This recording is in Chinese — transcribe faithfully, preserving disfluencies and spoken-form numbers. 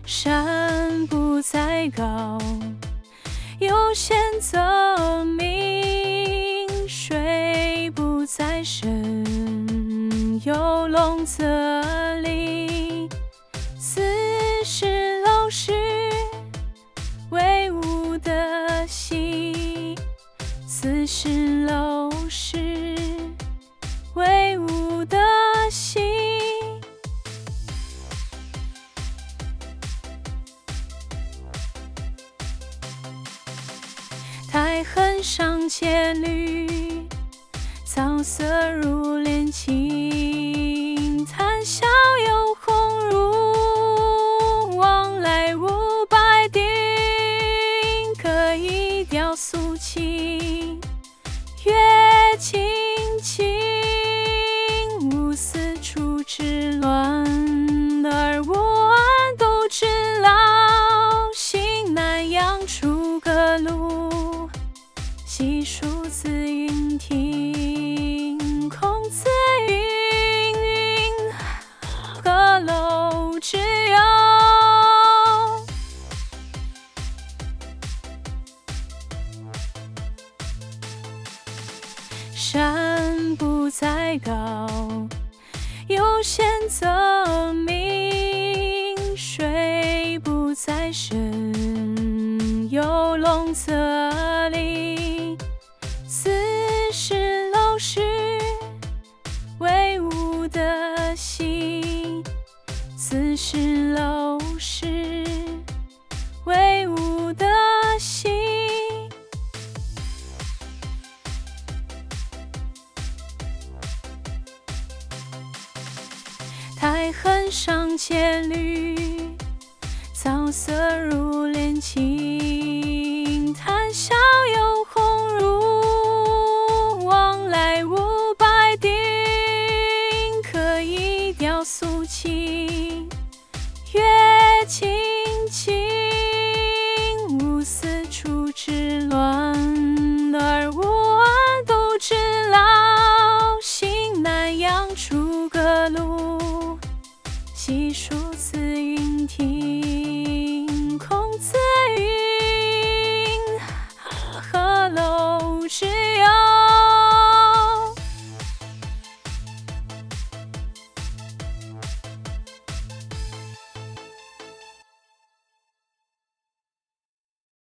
山不再高，有仙则名；水不再深，有龙则灵。四十楼是威武的心，四十楼是威武的心。苔痕上千缕，草色如帘青。谈笑有鸿儒，往来无白丁。可以雕素琴，乐轻轻。无私处之乱，而无安度之劳。行南阳出个路，细数自云亭。孔子云云，鹤楼之游。山不再高，有仙则名；水不再深，有龙则灵。四十楼是威武的心，四十楼是威武的心。苔痕上千缕，草色如帘青。谈笑有